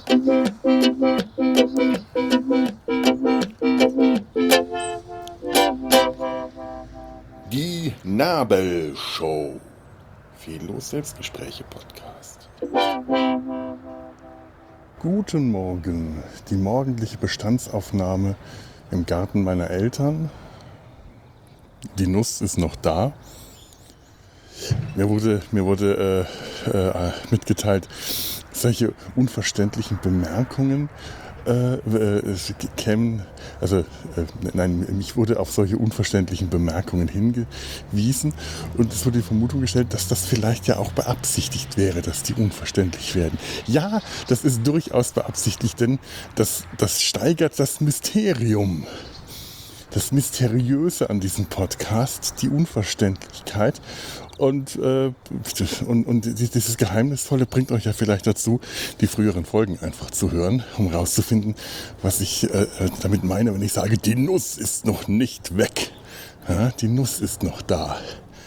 Die Nabelshow. Fehllos Selbstgespräche Podcast. Guten Morgen. Die morgendliche Bestandsaufnahme im Garten meiner Eltern. Die Nuss ist noch da. Mir wurde mitgeteilt, solche unverständlichen Bemerkungen mich wurde auf solche unverständlichen Bemerkungen hingewiesen und es wurde die Vermutung gestellt, dass das vielleicht ja auch beabsichtigt wäre, dass die unverständlich werden. Ja, das ist durchaus beabsichtigt, denn das steigert das Mysterium. Das Mysteriöse an diesem Podcast, die Unverständlichkeit und dieses Geheimnisvolle bringt euch ja vielleicht dazu, die früheren Folgen einfach zu hören, um rauszufinden, was ich damit meine, wenn ich sage, die Nuss ist noch nicht weg. Ja, die Nuss ist noch da.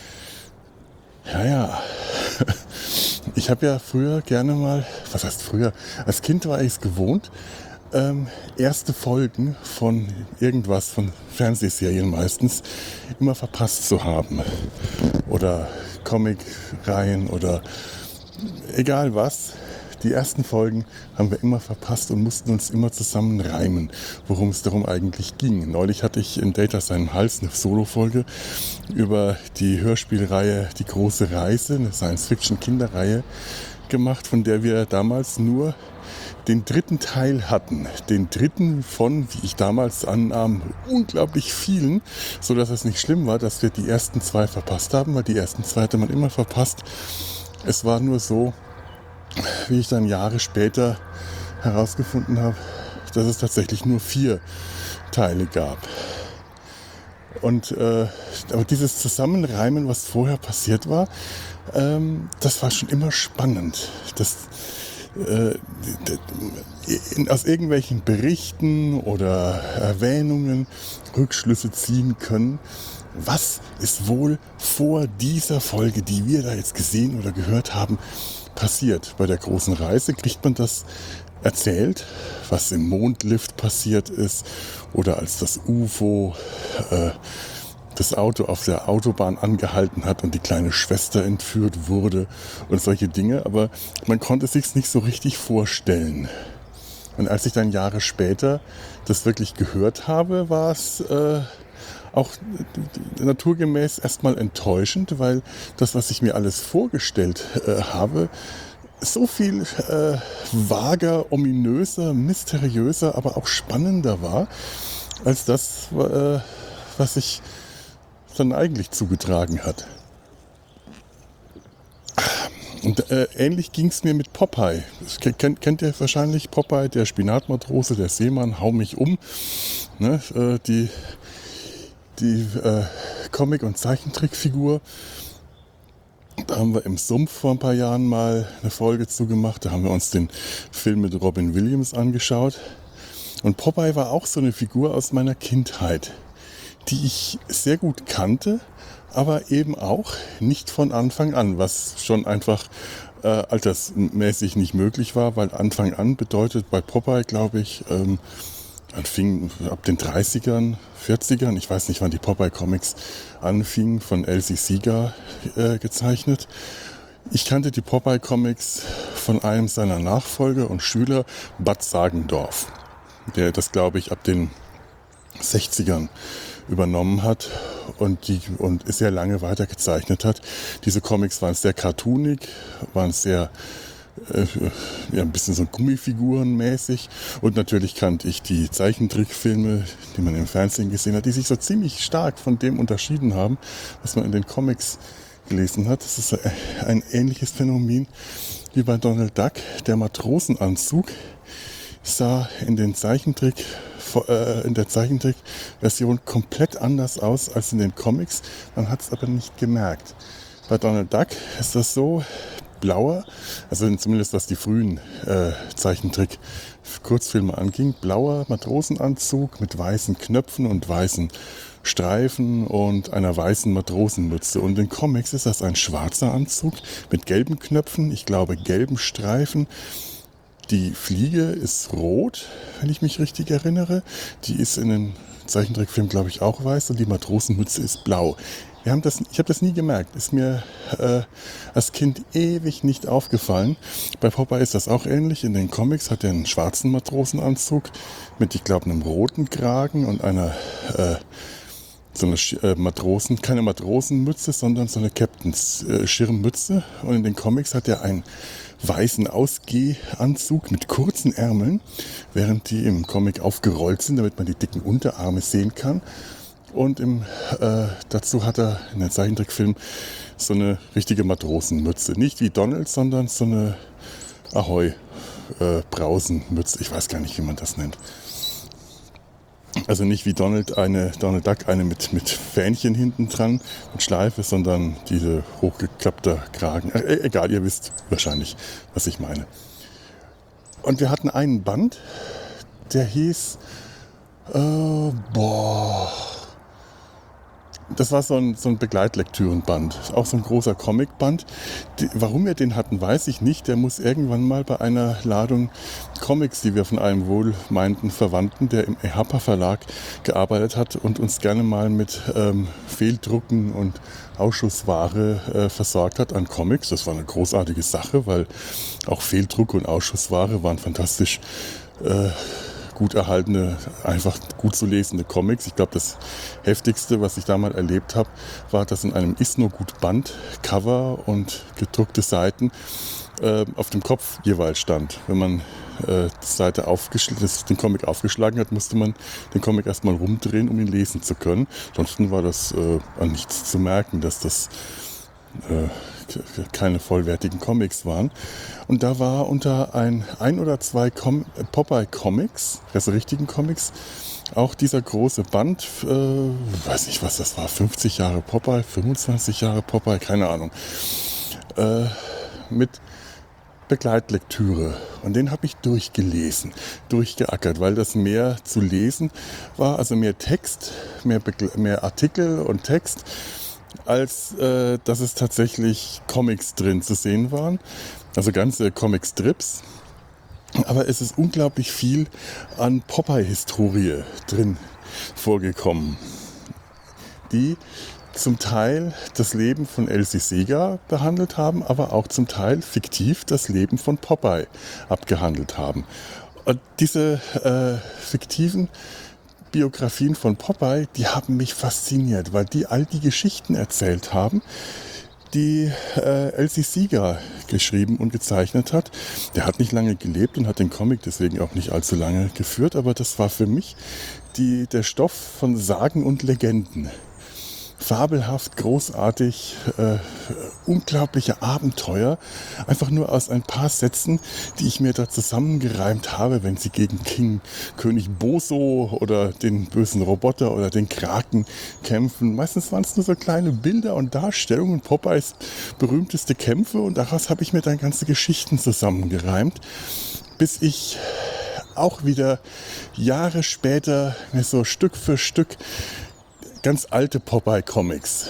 Ja. Ich habe ja früher gerne mal, was heißt früher, als Kind war ich es gewohnt, erste Folgen von irgendwas, von Fernsehserien meistens, immer verpasst zu haben. Oder Comicreihen oder egal was. Die ersten Folgen haben wir immer verpasst und mussten uns immer zusammen reimen, worum es darum eigentlich ging. Neulich hatte ich in Data seinem Hals eine Solo-Folge über die Hörspielreihe Die große Reise, eine Science-Fiction-Kinderreihe gemacht, von der wir damals nur den dritten Teil hatten. Den dritten von, wie ich damals annahm, unglaublich vielen, so dass es nicht schlimm war, dass wir die ersten zwei verpasst haben, weil die ersten zwei hatte man immer verpasst. Es war nur so, wie ich dann Jahre später herausgefunden habe, dass es tatsächlich nur 4 Teile gab. Und aber dieses Zusammenreimen, was vorher passiert war, das war schon immer spannend. Aus irgendwelchen Berichten oder Erwähnungen Rückschlüsse ziehen können, was ist wohl vor dieser Folge, die wir da jetzt gesehen oder gehört haben, passiert. Bei der großen Reise kriegt man das erzählt, was im Mondlift passiert ist oder als das UFO das Auto auf der Autobahn angehalten hat und die kleine Schwester entführt wurde und solche Dinge, aber man konnte es sich nicht so richtig vorstellen. Und als ich dann Jahre später das wirklich gehört habe, war es auch naturgemäß erstmal enttäuschend, weil das, was ich mir alles vorgestellt habe, so viel vager, ominöser, mysteriöser, aber auch spannender war, als das, was ich dann eigentlich zugetragen hat. Und ähnlich ging es mir mit Popeye. Kennt ihr wahrscheinlich Popeye, der Spinatmatrose, der Seemann, hau mich um. Ne? Die Comic- und Zeichentrickfigur. Da haben wir im Sumpf vor ein paar Jahren mal eine Folge zugemacht. Da haben wir uns den Film mit Robin Williams angeschaut. Und Popeye war auch so eine Figur aus meiner Kindheit, die ich sehr gut kannte, aber eben auch nicht von Anfang an, was schon einfach altersmäßig nicht möglich war, weil Anfang an bedeutet bei Popeye, glaube ich, anfing ab den 30ern, 40ern, ich weiß nicht, wann die Popeye-Comics anfingen, von Elsie Seeger gezeichnet. Ich kannte die Popeye-Comics von einem seiner Nachfolger und Schüler, Bud Sagendorf, der das, glaube ich, ab den 60ern übernommen hat und sehr lange weiter gezeichnet hat. Diese Comics waren sehr cartoonig, waren sehr ein bisschen so Gummifigurenmäßig und natürlich kannte ich die Zeichentrickfilme, die man im Fernsehen gesehen hat, die sich so ziemlich stark von dem unterschieden haben, was man in den Comics gelesen hat. Das ist ein ähnliches Phänomen wie bei Donald Duck. Der Matrosenanzug sah in der Zeichentrickversion komplett anders aus als in den Comics. Man hat es aber nicht gemerkt. Bei Donald Duck ist das so blauer, also zumindest was die frühen Zeichentrick-Kurzfilme anging, blauer Matrosenanzug mit weißen Knöpfen und weißen Streifen und einer weißen Matrosenmütze. Und in Comics ist das ein schwarzer Anzug mit gelben Knöpfen, ich glaube gelben Streifen, Die Fliege ist rot, wenn ich mich richtig erinnere. Die ist in den Zeichentrickfilm, glaube ich, auch weiß und die Matrosenmütze ist blau. Ich habe das nie gemerkt. Ist mir als Kind ewig nicht aufgefallen. Bei Popeye ist das auch ähnlich. In den Comics hat er einen schwarzen Matrosenanzug mit, ich glaube, einem roten Kragen und einer so eine keine Matrosenmütze, sondern so eine Captains Schirmmütze. Und in den Comics hat er einen weißen Ausgehanzug mit kurzen Ärmeln, während die im Comic aufgerollt sind, damit man die dicken Unterarme sehen kann. Und dazu hat er in den Zeichentrickfilm so eine richtige Matrosenmütze. Nicht wie Donald, sondern so eine Ahoi-Brausenmütze. Ich weiß gar nicht, wie man das nennt. Also nicht wie Donald Duck, eine mit Fähnchen hinten dran, mit Schleife, sondern diese hochgeklappte Kragen. Egal, ihr wisst wahrscheinlich, was ich meine. Und wir hatten einen Band, der hieß, das war so ein Begleitlektürenband, auch so ein großer Comicband. Warum wir den hatten, weiß ich nicht. Der muss irgendwann mal bei einer Ladung Comics, die wir von einem wohlmeinenden Verwandten, der im EHPA Verlag gearbeitet hat und uns gerne mal mit Fehldrucken und Ausschussware versorgt hat an Comics. Das war eine großartige Sache, weil auch Fehldruck und Ausschussware waren fantastisch gut erhaltene, einfach gut zu lesende Comics. Ich glaube, das Heftigste, was ich da mal erlebt habe, war, dass in einem Ist-nur-gut-Band Cover und gedruckte Seiten auf dem Kopf jeweils stand. Wenn man den Comic aufgeschlagen hat, musste man den Comic erstmal rumdrehen, um ihn lesen zu können. Ansonsten war das an nichts zu merken, dass das keine vollwertigen Comics waren. Und da war unter ein oder zwei Popeye-Comics, also richtigen Comics, auch dieser große Band, weiß nicht, was das war, 50 Jahre Popeye, 25 Jahre Popeye, keine Ahnung, mit Begleitlektüre. Und den habe ich durchgeackert, weil das mehr zu lesen war, also mehr Text, mehr Artikel und Text, als dass es tatsächlich Comics drin zu sehen waren, also ganze Comic-Strips. Aber es ist unglaublich viel an Popeye-Historie drin vorgekommen, die zum Teil das Leben von Elsie Segar behandelt haben, aber auch zum Teil fiktiv das Leben von Popeye abgehandelt haben. Und diese fiktiven Biografien von Popeye, die haben mich fasziniert, weil die all die Geschichten erzählt haben, die Elsie Segar geschrieben und gezeichnet hat. Der hat nicht lange gelebt und hat den Comic deswegen auch nicht allzu lange geführt, aber das war für mich der Stoff von Sagen und Legenden. Fabelhaft, großartig, unglaubliche Abenteuer, einfach nur aus ein paar Sätzen, die ich mir da zusammengereimt habe, wenn sie gegen König Boso oder den bösen Roboter oder den Kraken kämpfen. Meistens waren es nur so kleine Bilder und Darstellungen, Popeyes berühmteste Kämpfe, und daraus habe ich mir dann ganze Geschichten zusammengereimt, bis ich auch wieder Jahre später mir so Stück für Stück ganz alte Popeye-Comics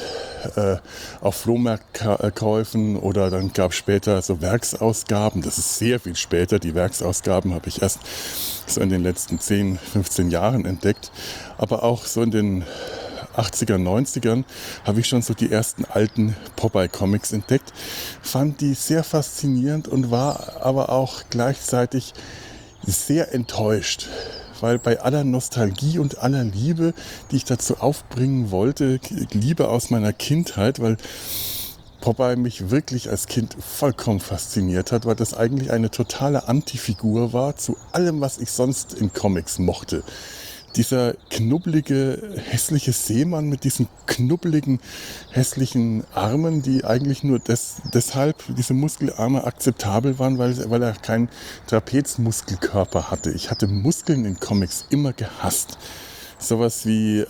auf Flohmarktkäufen, oder dann gab es später so Werksausgaben. Das ist sehr viel später. Die Werksausgaben habe ich erst so in den letzten 10, 15 Jahren entdeckt. Aber auch so in den 80er, 90ern habe ich schon so die ersten alten Popeye-Comics entdeckt. Fand die sehr faszinierend und war aber auch gleichzeitig sehr enttäuscht, weil bei aller Nostalgie und aller Liebe, die ich dazu aufbringen wollte, Liebe aus meiner Kindheit, weil Popeye mich wirklich als Kind vollkommen fasziniert hat, weil das eigentlich eine totale Antifigur war zu allem, was ich sonst in Comics mochte. Dieser knubbelige, hässliche Seemann mit diesen knubbeligen, hässlichen Armen, die eigentlich nur deshalb, diese Muskelarme, akzeptabel waren, weil er keinen Trapezmuskelkörper hatte. Ich hatte Muskeln in Comics immer gehasst. Sowas wie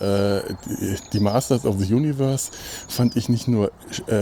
die Masters of the Universe fand ich nicht nur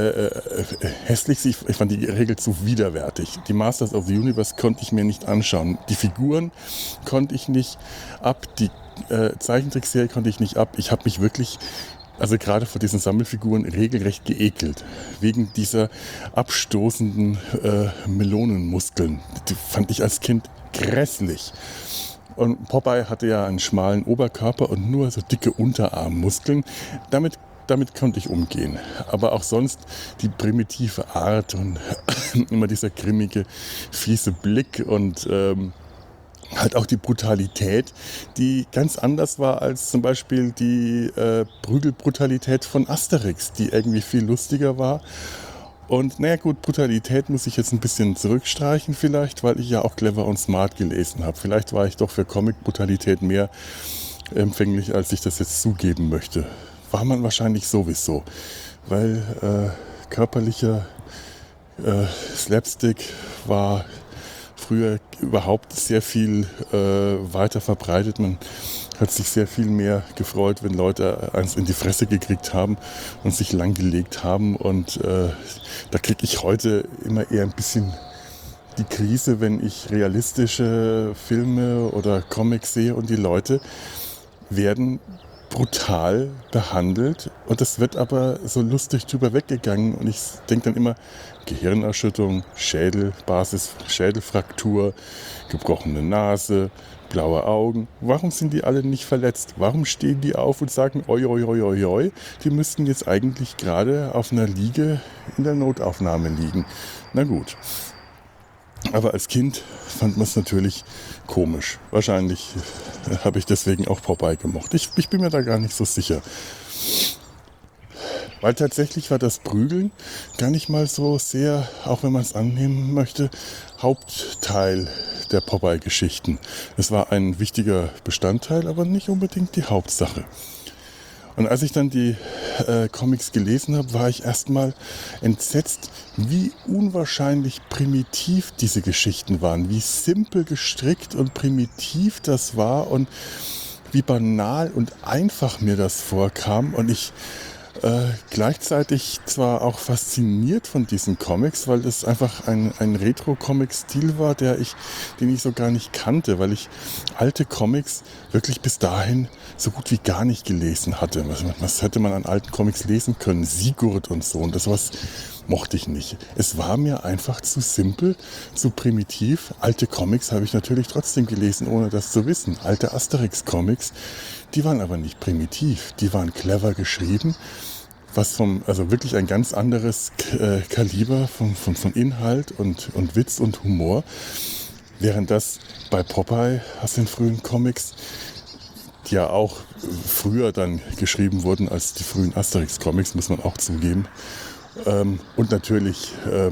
hässlich, ich fand die Regel zu widerwärtig. Die Masters of the Universe konnte ich mir nicht anschauen. Die Figuren konnte ich nicht ab, die Zeichentrickserie konnte ich nicht ab. Ich habe mich wirklich also gerade vor diesen Sammelfiguren regelrecht geekelt. Wegen dieser abstoßenden Melonenmuskeln. Die fand ich als Kind grässlich. Und Popeye hatte ja einen schmalen Oberkörper und nur so dicke Unterarmmuskeln. Damit konnte ich umgehen. Aber auch sonst die primitive Art und immer dieser grimmige, fiese Blick und halt auch die Brutalität, die ganz anders war als zum Beispiel die Prügelbrutalität von Asterix, die irgendwie viel lustiger war. Und naja gut, Brutalität muss ich jetzt ein bisschen zurückstreichen vielleicht, weil ich ja auch Clever und Smart gelesen habe. Vielleicht war ich doch für Comic-Brutalität mehr empfänglich, als ich das jetzt zugeben möchte. War man wahrscheinlich sowieso, weil körperlicher Slapstick war früher überhaupt sehr viel weiter verbreitet. Man hat sich sehr viel mehr gefreut, wenn Leute eins in die Fresse gekriegt haben und sich langgelegt haben. Und da kriege ich heute immer eher ein bisschen die Krise, wenn ich realistische Filme oder Comics sehe und die Leute werden brutal behandelt und das wird aber so lustig drüber weggegangen und ich denke dann immer, Gehirnerschütterung, Schädelfraktur, gebrochene Nase, blaue Augen. Warum sind die alle nicht verletzt? Warum stehen die auf und sagen, oi, oi, oi, oi, oi? Die müssten jetzt eigentlich gerade auf einer Liege in der Notaufnahme liegen. Na gut. Aber als Kind fand man es natürlich komisch. Wahrscheinlich habe ich deswegen auch Popeye gemocht. Ich bin mir da gar nicht so sicher. Weil tatsächlich war das Prügeln gar nicht mal so sehr, auch wenn man es annehmen möchte, Hauptteil der Popeye-Geschichten. Es war ein wichtiger Bestandteil, aber nicht unbedingt die Hauptsache. Und als ich dann die Comics gelesen habe, war ich erstmal entsetzt, wie unwahrscheinlich primitiv diese Geschichten waren, wie simpel gestrickt und primitiv das war und wie banal und einfach mir das vorkam. Und ich gleichzeitig zwar auch fasziniert von diesen Comics, weil es einfach ein Retro-Comic-Stil war, den ich so gar nicht kannte, weil ich alte Comics wirklich bis dahin so gut wie gar nicht gelesen hatte. Was hätte man an alten Comics lesen können? Sigurd und so. Und das was mochte ich nicht. Es war mir einfach zu simpel, zu primitiv. Alte Comics habe ich natürlich trotzdem gelesen, ohne das zu wissen. Alte Asterix-Comics, die waren aber nicht primitiv. Die waren clever geschrieben. Also wirklich ein ganz anderes Kaliber von Inhalt und Witz und Humor. Während das bei Popeye aus den frühen Comics, die ja auch früher dann geschrieben wurden als die frühen Asterix-Comics, muss man auch zugeben. Und natürlich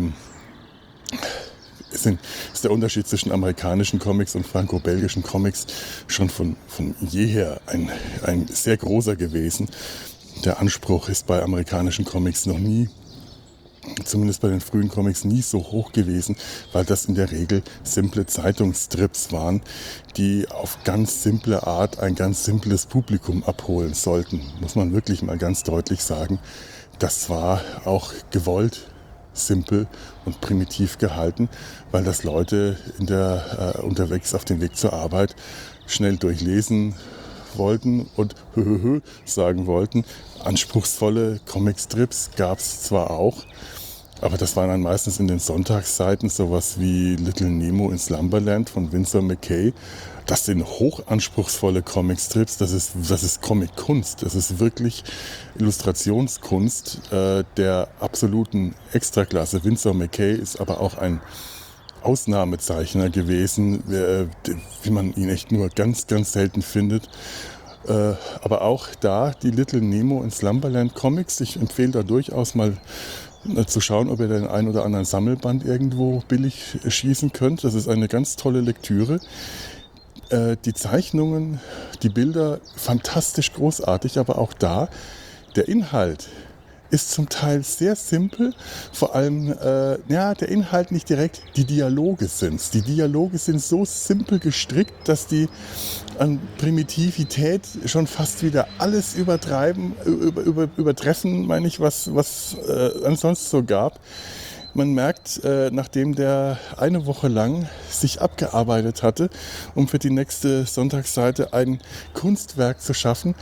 ist der Unterschied zwischen amerikanischen Comics und franco-belgischen Comics schon von jeher ein sehr großer gewesen. Der Anspruch ist bei amerikanischen Comics noch nie, zumindest bei den frühen Comics, nie so hoch gewesen, weil das in der Regel simple Zeitungsstrips waren, die auf ganz simple Art ein ganz simples Publikum abholen sollten. Muss man wirklich mal ganz deutlich sagen. Das war auch gewollt simpel und primitiv gehalten, weil das Leute unterwegs auf dem Weg zur Arbeit schnell durchlesen wollten und sagen wollten. Anspruchsvolle Comicstrips gab es zwar auch, aber das waren dann meistens in den Sonntagsseiten sowas wie Little Nemo in Slumberland von Winsor McCay. Das sind hochanspruchsvolle Comicstrips, das ist Comic-Kunst, das ist wirklich Illustrationskunst der absoluten Extraklasse. Winsor McCay ist aber auch ein Ausnahmezeichner gewesen, wie man ihn echt nur ganz, ganz selten findet. Aber auch da die Little Nemo in Slumberland Comics, ich empfehle da durchaus mal zu schauen, ob ihr den einen oder anderen Sammelband irgendwo billig schießen könnt. Das ist eine ganz tolle Lektüre. Die Zeichnungen, die Bilder, fantastisch großartig, aber auch da der Inhalt ist zum Teil sehr simpel, vor allem, der Inhalt nicht direkt, die Dialoge sind's. Die Dialoge sind so simpel gestrickt, dass die an Primitivität schon fast wieder alles übertreffen, meine ich, was ansonsten so gab. Man merkt, nachdem der eine Woche lang sich abgearbeitet hatte, um für die nächste Sonntagsseite ein Kunstwerk zu schaffen,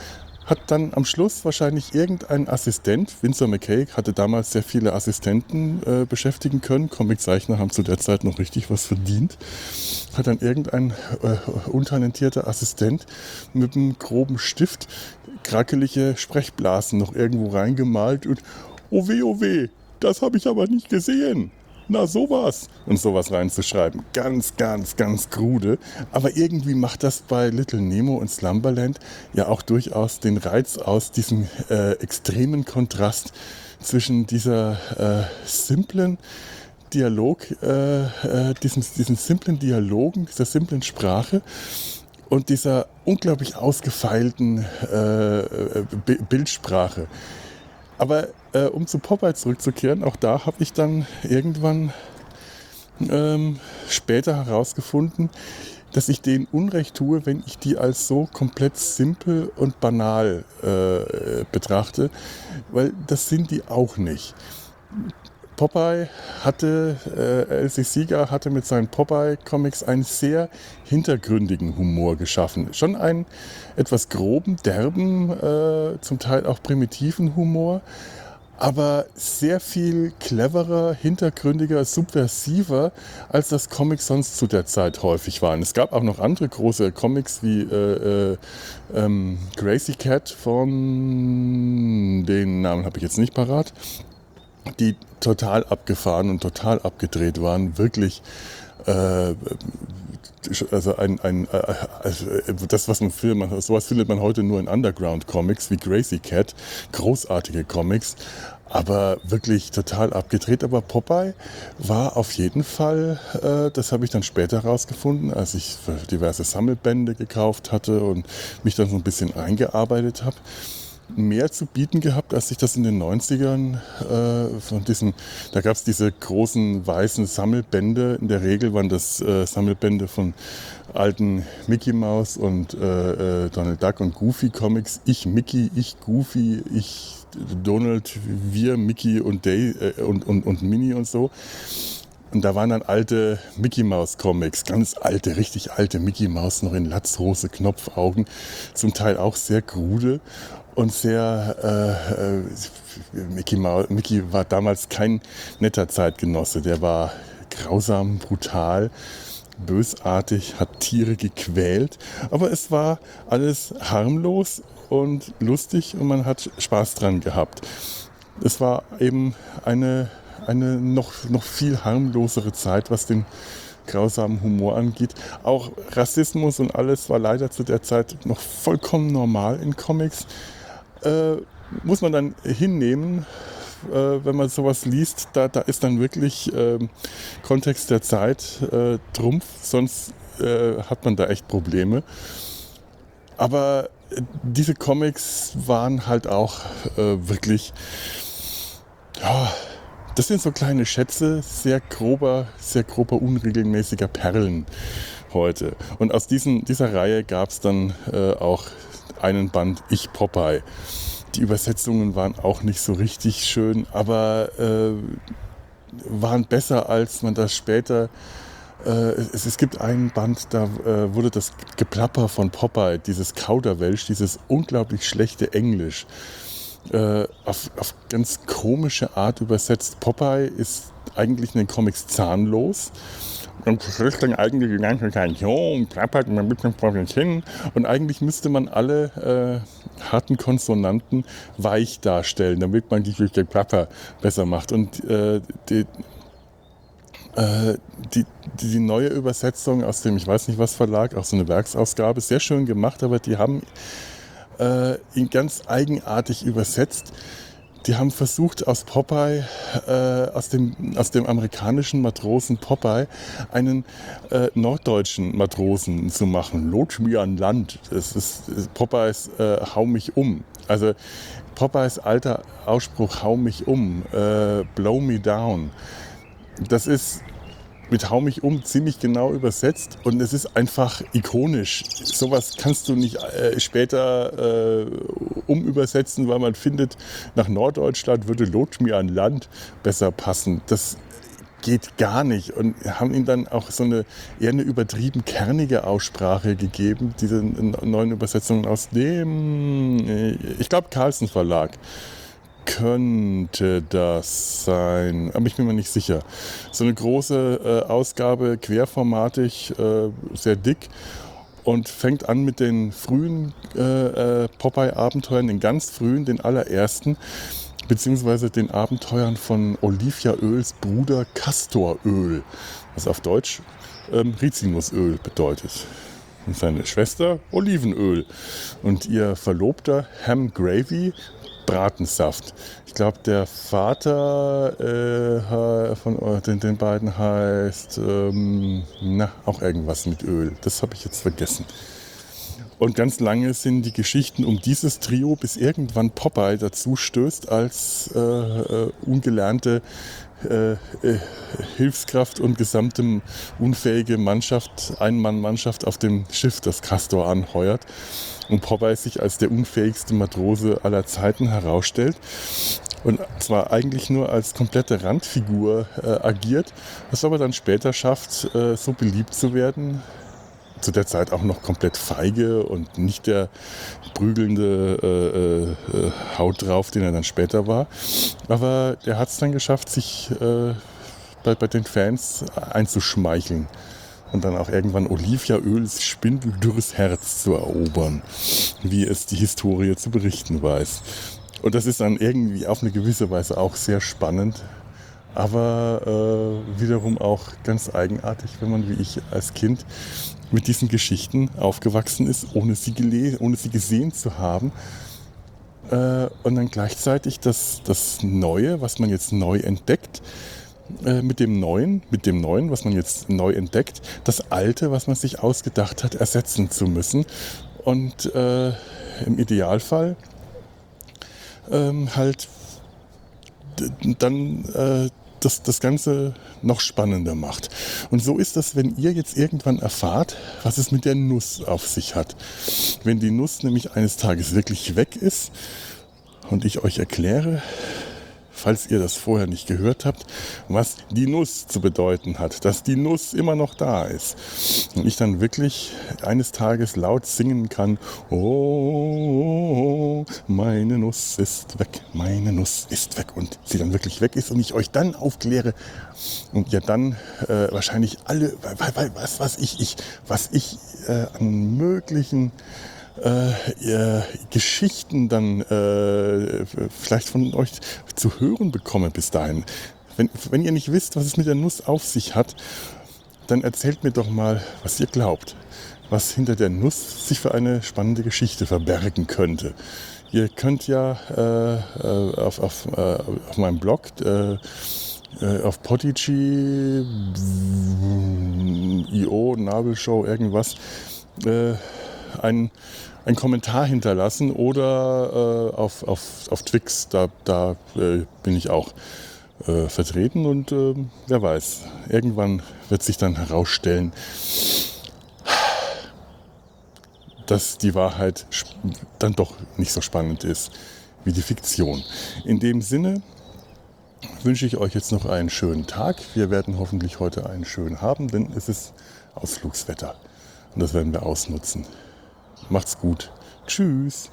hat dann am Schluss wahrscheinlich irgendein Assistent, Winsor McCay hatte damals sehr viele Assistenten beschäftigen können, Comiczeichner haben zu der Zeit noch richtig was verdient, hat dann irgendein untalentierter Assistent mit einem groben Stift krackelige Sprechblasen noch irgendwo reingemalt und oh weh, das habe ich aber nicht gesehen. Na sowas. Und sowas reinzuschreiben. Ganz, ganz, ganz krude. Aber irgendwie macht das bei Little Nemo und Slumberland ja auch durchaus den Reiz aus, diesen extremen Kontrast zwischen dieser simplen Dialog, diesen simplen Dialogen, dieser simplen Sprache und dieser unglaublich ausgefeilten Bildsprache. Aber um zu Popeye zurückzukehren, auch da habe ich dann irgendwann später herausgefunden, dass ich denen Unrecht tue, wenn ich die als so komplett simpel und banal betrachte, weil das sind die auch nicht. Popeye L.C. Segar hatte mit seinen Popeye-Comics einen sehr hintergründigen Humor geschaffen. Schon einen etwas groben, derben, zum Teil auch primitiven Humor, aber sehr viel cleverer, hintergründiger, subversiver, als das Comics sonst zu der Zeit häufig waren. Es gab auch noch andere große Comics wie Gracie Cat von, den Namen habe ich jetzt nicht parat, die total abgefahren und total abgedreht waren, wirklich also das, was man findet, sowas findet man heute nur in Underground-Comics wie Gracie Cat, großartige Comics, aber wirklich total abgedreht. Aber Popeye war auf jeden Fall, das habe ich dann später herausgefunden, als ich diverse Sammelbände gekauft hatte und mich dann so ein bisschen eingearbeitet habe, mehr zu bieten gehabt, als ich das in den 90ern da gab es diese großen weißen Sammelbände. In der Regel waren das Sammelbände von alten Mickey Mouse und Donald Duck und Goofy Comics. Ich Mickey, ich Goofy, ich Donald, wir Mickey und und Minnie und so. Und da waren dann alte Mickey Mouse Comics, ganz alte, richtig alte Mickey Mouse, noch in Latzhose, Knopfaugen, zum Teil auch sehr krude und sehr, Mickey war damals kein netter Zeitgenosse, der war grausam, brutal, bösartig, hat Tiere gequält, aber es war alles harmlos und lustig und man hat Spaß dran gehabt. Es war eben eine noch viel harmlosere Zeit, was den grausamen Humor angeht. Auch Rassismus und alles war leider zu der Zeit noch vollkommen normal in Comics. Muss man dann hinnehmen, wenn man sowas liest, da ist dann wirklich Kontext der Zeit Trumpf, sonst hat man da echt Probleme. Aber diese Comics waren halt auch wirklich, ja, das sind so kleine Schätze, sehr grober, unregelmäßiger Perlen heute. Und aus dieser Reihe gab es dann auch einen Band Ich Popeye. Die Übersetzungen waren auch nicht so richtig schön, aber waren besser, als man das später... Es gibt einen Band, da wurde das Geplapper von Popeye, dieses Kauderwelsch, dieses unglaublich schlechte Englisch, auf ganz komische Art übersetzt. Popeye ist eigentlich in den Comics zahnlos und spricht dann eigentlich die ganze Zeit so und plappert und man bisschen vor sich hin. Und eigentlich müsste man alle harten Konsonanten weich darstellen, damit man die Geplapper besser macht. Und die neue Übersetzung aus dem, ich weiß nicht was Verlag, auch so eine Werksausgabe, sehr schön gemacht, aber die haben ihn ganz eigenartig übersetzt. Die haben versucht, aus Popeye, aus dem amerikanischen Matrosen Popeye, einen norddeutschen Matrosen zu machen. Lotsch mir an Land. Das ist Popeyes Hau mich um. Also Popeyes alter Ausspruch, hau mich um, blow me down. Das ist mit Hau mich um ziemlich genau übersetzt und es ist einfach ikonisch. Sowas kannst du nicht später umübersetzen, weil man findet, nach Norddeutschland würde Lotsch mir an Land besser passen. Das geht gar nicht. Und haben ihm dann auch so eher eine übertrieben kernige Aussprache gegeben, diese neuen Übersetzungen aus dem, ich glaube, Carlsen Verlag. Könnte das sein, aber ich bin mir nicht sicher. So eine große Ausgabe, querformatig, sehr dick und fängt an mit den frühen Popeye-Abenteuern, den ganz frühen, den allerersten, beziehungsweise den Abenteuern von Olivia Öls Bruder Castor Öl, was auf Deutsch Rizinusöl bedeutet. Und seine Schwester Olivenöl und ihr Verlobter Ham Gravy, Bratensaft. Ich glaube, der Vater von den beiden heißt auch irgendwas mit Öl. Das habe ich jetzt vergessen. Und ganz lange sind die Geschichten um dieses Trio, bis irgendwann Popeye dazu stößt als ungelernte Hilfskraft und gesamte unfähige Mannschaft, Ein-Mann-Mannschaft auf dem Schiff, das Castor anheuert. Und Popeye sich als der unfähigste Matrose aller Zeiten herausstellt. Und zwar eigentlich nur als komplette Randfigur agiert, was aber dann später schafft, so beliebt zu werden. Zu der Zeit auch noch komplett feige und nicht der prügelnde Haut drauf, den er dann später war. Aber er hat es dann geschafft, sich bei den Fans einzuschmeicheln und dann auch irgendwann Olivia Öls spindeldürres Herz zu erobern, wie es die Historie zu berichten weiß. Und das ist dann irgendwie auf eine gewisse Weise auch sehr spannend, aber wiederum auch ganz eigenartig, wenn man wie ich als Kind mit diesen Geschichten aufgewachsen ist, ohne sie gesehen zu haben. Und dann gleichzeitig das Neue, was man jetzt neu entdeckt, mit dem Neuen, was man jetzt neu entdeckt, das Alte, was man sich ausgedacht hat, ersetzen zu müssen. Und im Idealfall halt dann das Ganze noch spannender macht. Und so ist das, wenn ihr jetzt irgendwann erfahrt, was es mit der Nuss auf sich hat. Wenn die Nuss nämlich eines Tages wirklich weg ist und ich euch erkläre, falls ihr das vorher nicht gehört habt, was die Nuss zu bedeuten hat, dass die Nuss immer noch da ist. Und ich dann wirklich eines Tages laut singen kann, oh, meine Nuss ist weg, meine Nuss ist weg. Und sie dann wirklich weg ist und ich euch dann aufkläre und ihr dann wahrscheinlich alle, was ich an möglichen Geschichten dann vielleicht von euch zu hören bekomme bis dahin. Wenn ihr nicht wisst, was es mit der Nuss auf sich hat, dann erzählt mir doch mal, was ihr glaubt, was hinter der Nuss sich für eine spannende Geschichte verbergen könnte. Ihr könnt ja auf meinem Blog auf Podigy.io, Nabelshow, irgendwas, einen Kommentar hinterlassen oder auf Twix, da bin ich auch vertreten und wer weiß, irgendwann wird sich dann herausstellen, dass die Wahrheit dann doch nicht so spannend ist wie die Fiktion. In dem Sinne wünsche ich euch jetzt noch einen schönen Tag. Wir werden hoffentlich heute einen schönen haben, denn es ist Ausflugswetter und das werden wir ausnutzen. Macht's gut. Tschüss.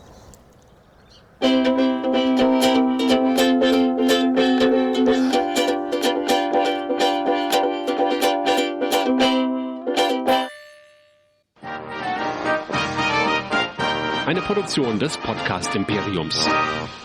Eine Produktion des Podcast Imperiums.